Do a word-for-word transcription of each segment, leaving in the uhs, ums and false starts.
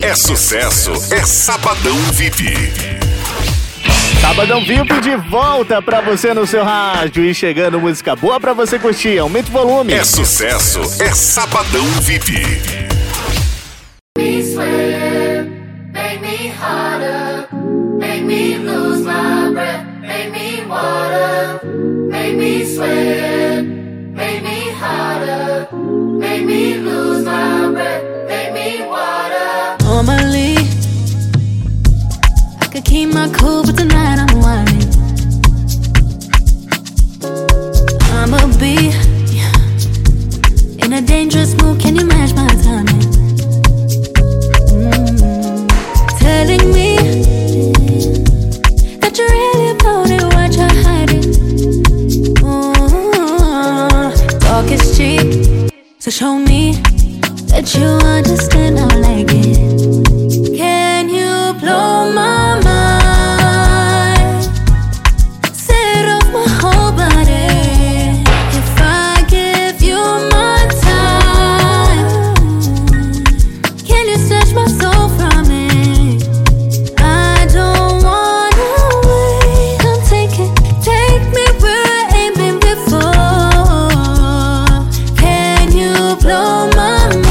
É sucesso, é Sabadão V I P. Sabadão V I P de volta pra você no seu rádio e chegando música boa pra você curtir. Aumente o volume. É sucesso, é Sabadão V I P. Me sweat, make me harder, make me lose my breath, make me water, make me sweat, make me harder, make me lose my breath, make me water. Normally, I could keep my cool, but tonight I'm whining. I'ma be in a dangerous mood, can you match my timing? Mm-hmm. Telling me that you really about it, what you're hiding. Mm-hmm. Talk is cheap, so show me that you understand, I like it. Can you blow my mind? Set off my whole body. If I give you my time, can you snatch my soul from it? I don't wanna wait. Come take it, take me where I ain't been before. Can you blow my mind?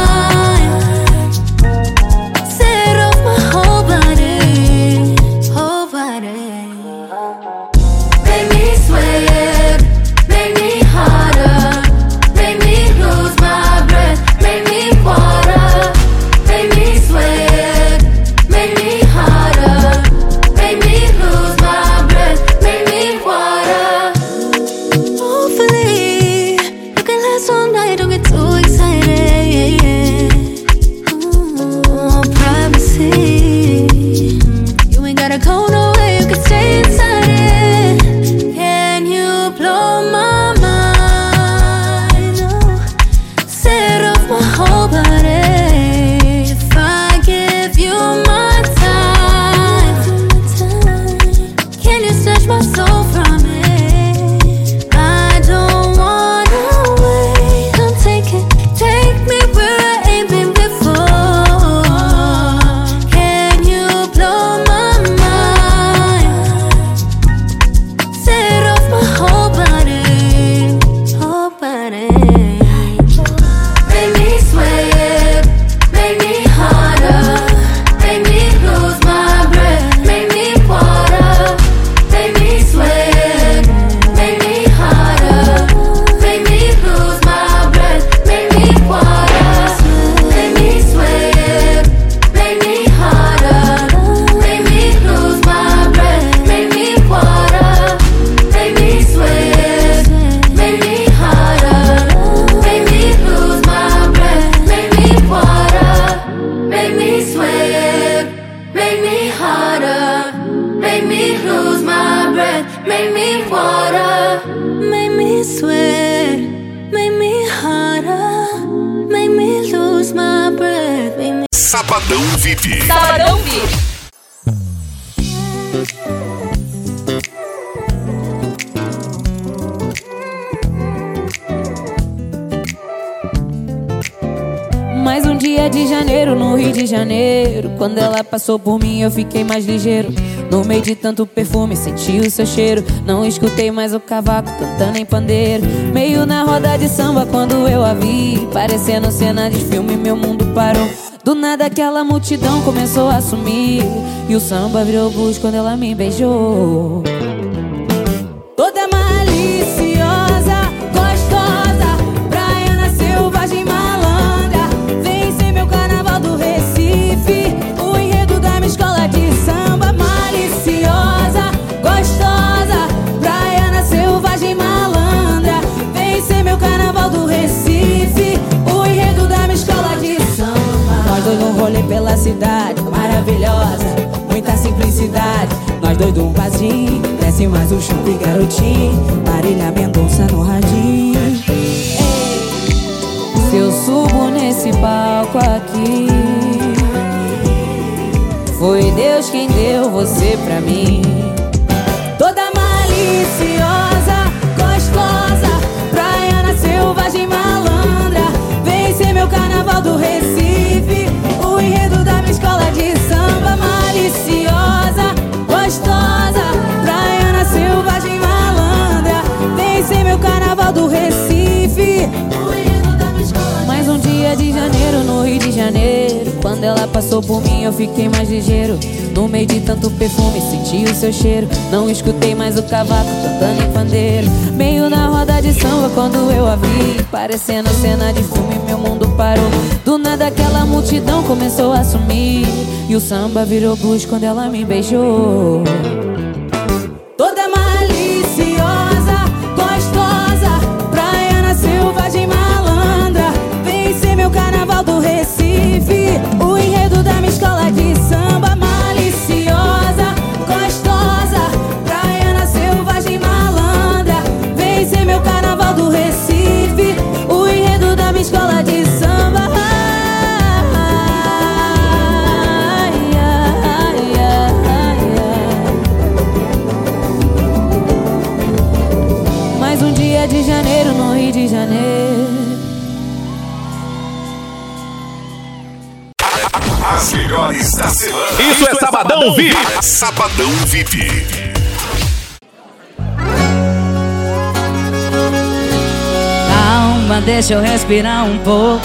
Sabadão V I P. Sabadão V I P. Mais um dia de janeiro no Rio de Janeiro. Quando ela passou por mim eu fiquei mais ligeiro. No meio de tanto perfume senti o seu cheiro. Não escutei mais o cavaco cantando em pandeiro. Meio na roda de samba quando eu a vi, parecendo cena de filme, meu mundo parou. Do nada aquela multidão começou a sumir e o samba virou blues quando ela me beijou. Toda maliciosa, gostosa, praiana, selvagem, malandra. Vem ser meu carnaval do Recife, o enredo da minha escola de samba. Maliciosa, gostosa, praiana, selvagem, malandra. Vem ser meu carnaval do Recife, o enredo da minha escola de samba. Nós dois um rolê pela cidade, maravilhosa, muita simplicidade. Nós dois um barzinho, desce mais um chupi garotinho, Marília Mendonça no radinho. Ei, se eu subo nesse palco aqui, foi Deus quem deu você pra mim. Toda maliciosa, gostosa, praiana, selvagem, malandra. Vem ser meu carnaval do Recife, o enredo da minha Quando ela passou por mim eu fiquei mais ligeiro. No meio de tanto perfume senti o seu cheiro. Não escutei mais o cavaco cantando em pandeiro. Meio na roda de samba quando eu a vi, parecendo cena de filme, meu mundo parou. Do nada aquela multidão começou a sumir, e o samba virou blues quando ela me beijou. Toda maliciosa, gostosa, praiana, selvagem, malandra, vem ser meu carnaval do Recife, o enredo da minha escola de samba. Maliciosa, gostosa, praiana, selvagem, malandra, vem ser meu carnaval do Recife, o enredo da minha escola de samba. Mais um dia de janeiro no Rio de Janeiro. As melhores da semana. Isso é Sabadão V I P. Sabadão V I P. Calma, deixa eu respirar um pouco.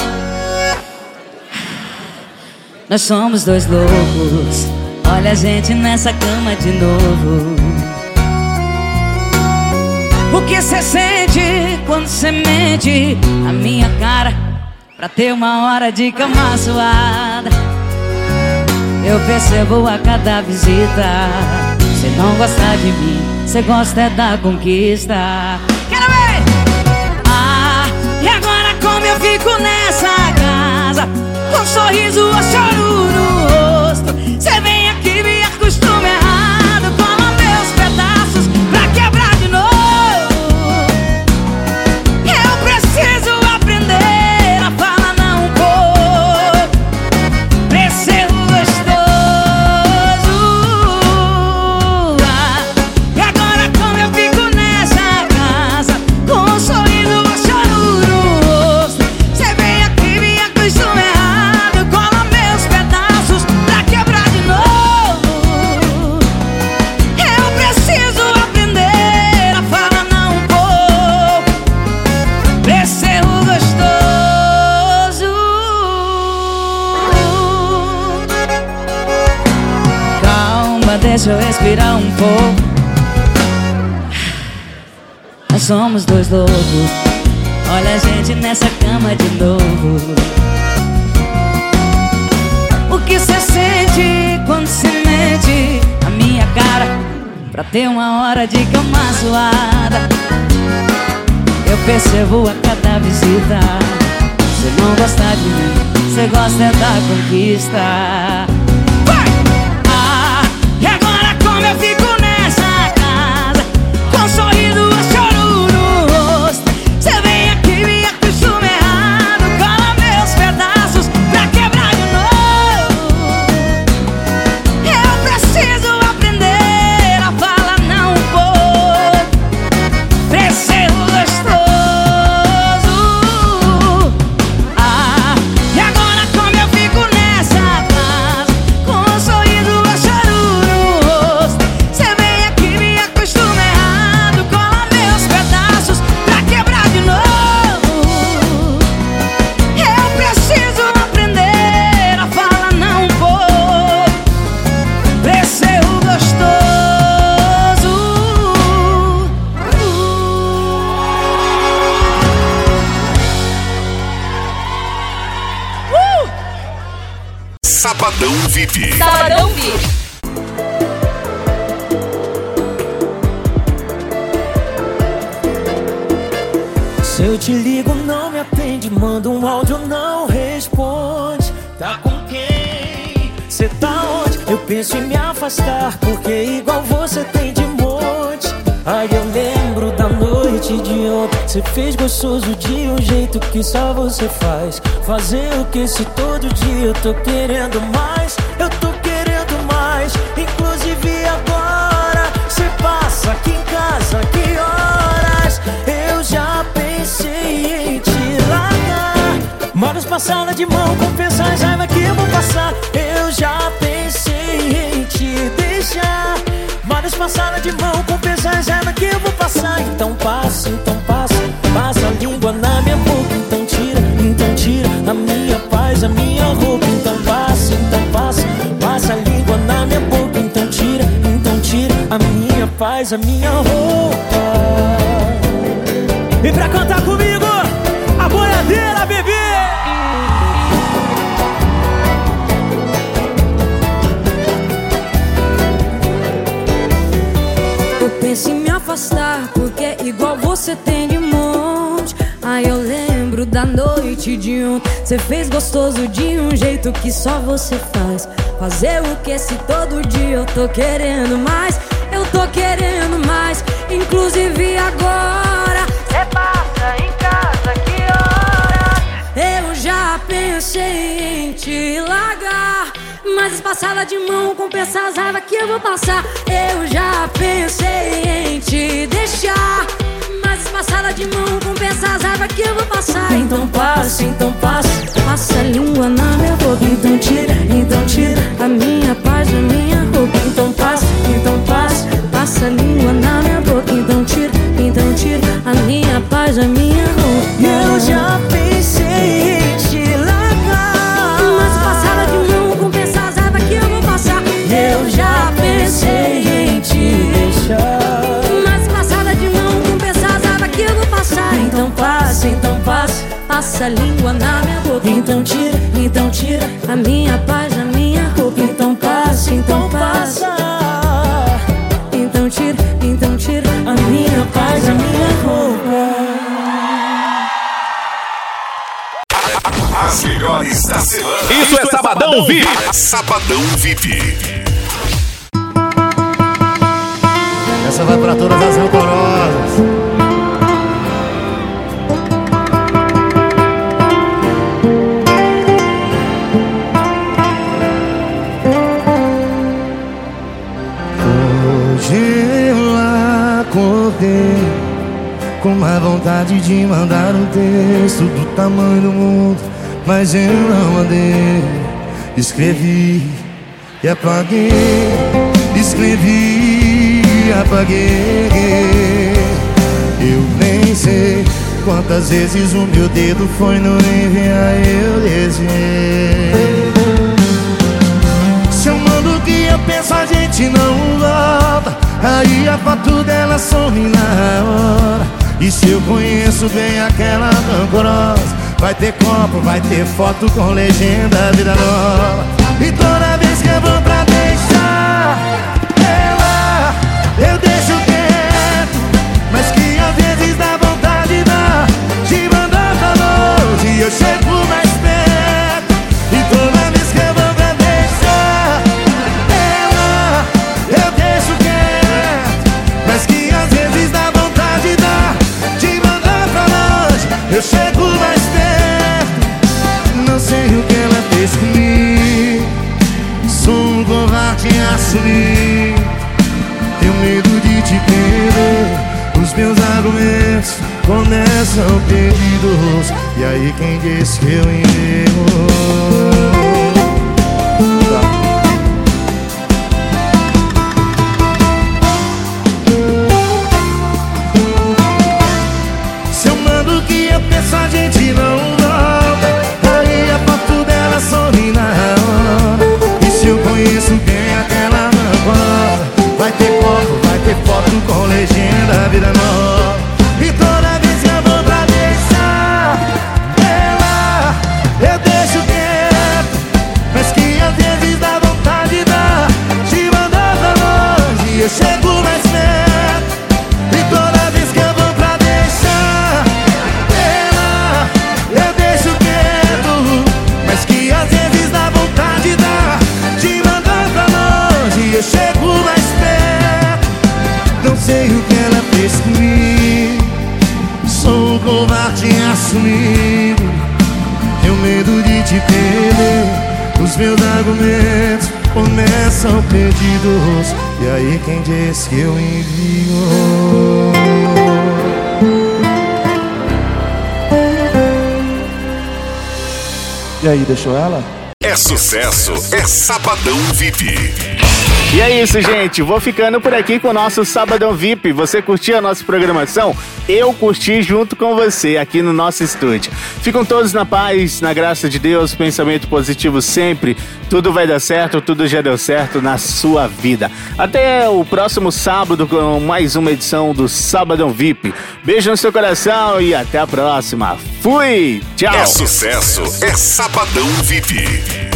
Nós somos dois loucos. Olha a gente nessa cama de novo. O que cê sente quando cê mente a minha cara pra ter uma hora de cama suada? Eu percebo a cada visita. Cê não gosta de mim, cê gosta é da conquista. Quero ver! Ah, e agora como eu fico nessa casa, com um sorriso ou choro no rosto? Cê vem aqui, me acostuma errado, toma meus pedaços pra quebrar de novo. Eu preciso aprender a falar não um pouco, pra ser gostoso. Ah, e agora como eu fico nessa casa, com um sorriso ou choro no rosto? Cê vem aqui, me acostuma errado, cola meus pedaços pra quebrar de novo. Eu preciso aprender a falar não um pouco, pra ser gostoso. Calma, deixa eu respirar um pouco. Nós somos dois loucos. Olha a gente nessa cama de novo. O que cê sente quando cê mente a minha cara pra ter uma hora de cama suada? Eu percebo a cada visita. Cê não gosta de mim, cê gosta é da conquista. Vai! Ah, e agora como eu fico nessa casa, com um sorriso ou choro no rosto? Cê vem aqui, me acostuma errado, cola meus pedaços pra quebrar de novo. Eu preciso aprender a falar não um pouco, pra ser gostoso. Ah, e agora como eu fico nessa casa, com um sorriso ou choro no rosto? Cê vem aqui, me acostuma errado, cola meus pedaços pra quebrar de novo. Eu preciso aprender a falar não um pouco, pra ser gostoso. Uh! Sabadão V I P. Sabadão V I P. Se eu te ligo, não me atende, manda um áudio, não responde. Tá com quem? Cê tá onde? Eu penso em me afastar, porque igual você tem de monte. Aí eu lembro da noite de ontem. Cê fez gostoso de um jeito que só você faz. Fazer o que se todo dia eu tô querendo mais. Eu tô querendo mais. Inclusive agora cê passa aqui em casa, que horas? Eu já pensei em te largar, mas passada de mão compensa as raiva que eu vou passar. Eu já pensei em te deixar, mas passada de mão compensa as raiva que eu vou passar. Então passa, então passa, passa a língua na minha boca. Então tira, então tira a minha paz, a minha roupa. Então passa, paz a minha roupa. E pra cantar comigo, a boiadeira, bebê. Eu penso em me afastar, porque igual você tem de monte. Aí eu lembro da noite de ontem. Cê fez gostoso de um jeito que só você faz. Fazer o que se todo dia eu tô querendo mais. Eu tô querendo mais, inclusive agora. Cê passa em casa, que hora? Eu já pensei em te largar, mas as passadas de mão compensa as raivas que eu vou passar. Eu já pensei em te deixar, mas as passadas de mão compensa as raivas que eu vou passar. Então passa, então passa, passa a língua na minha boca. Então tira, então tira a minha paz da minha roupa. Então passa, então passa, passa a língua na minha boca. Então tira, então tira a minha paz da minha roupa. Eu já pensei em te largar, mas as passadas de mão compensa as raivas que eu vou passar. eu já pensei em te deixar, mas passada de mão compensa as raivas que eu vou passar. então passa, então passa, passa a língua na minha boca. então tira, então tira a minha paz da minha roupa. então passa, então passa Então tira, então tira a minha paz da minha roupa. As melhores da semana. Isso é Sabadão V I P. Sabadão V I P. Essa vai pra todas as rancorosas. Hoje eu acordei com uma vontade de mandar um texto do tamanho do mundo, mas eu não mandei. Escrevi e apaguei, escrevi e apaguei. Eu nem sei quantas vezes o meu dedo foi no enviar, eu desenhei. Se eu mando o que eu penso, a gente não volta. Aí a foto dela some na hora. E se eu conheço bem aquela rancorosa, vai ter copo, vai ter foto com legenda vida nova. E toda vez que eu vou pra deixar ela, eu deixo quieto, mas que às vezes dá vontade dá de mandar pra longe e eu chego mais perto. E toda vez que eu vou pra deixar ela, eu deixo quieto, mas que às vezes dá vontade dá de mandar pra longe, eu chego mais perto. Não sei o que ela fez comigo, sou um covarde a assumir. Tenho medo de te perder, os meus argumentos começam perdidos. E aí quem disse que eu enguerro? Se eu mando o que eu penso, a gente não volta. Aí a foto dela some na hora. E se eu conheço bem aquela rancorosa, vai ter foto, vai ter foto com legenda vida nova. E toda vez que eu vou pra deixar ela, eu deixo quieto, mas que às vezes dá vontade dá de mandar pra longe e eu chego mais perto. E toda vez que eu vou pra deixar ela, eu deixo quieto, mas que às vezes dá vontade dá de mandar pra longe e eu chego mais perto. Não sei o que ela fez comigo, sou um covarde assumido. Tenho medo de te perder, os meus argumentos começam perdidos. E aí quem diz que eu envio? E aí, deixou ela? É É sucesso, é Sabadão V I P. E é isso, gente. Vou ficando por aqui com o nosso Sabadão V I P. Você curtiu a nossa programação? Eu curti junto com você aqui no nosso estúdio. Ficam todos na paz, na graça de Deus, pensamento positivo sempre. Tudo vai dar certo, tudo já deu certo na sua vida. Até o próximo sábado com mais uma edição do Sabadão V I P. Beijo no seu coração e até a próxima. Fui! Tchau! É sucesso, é Sabadão V I P.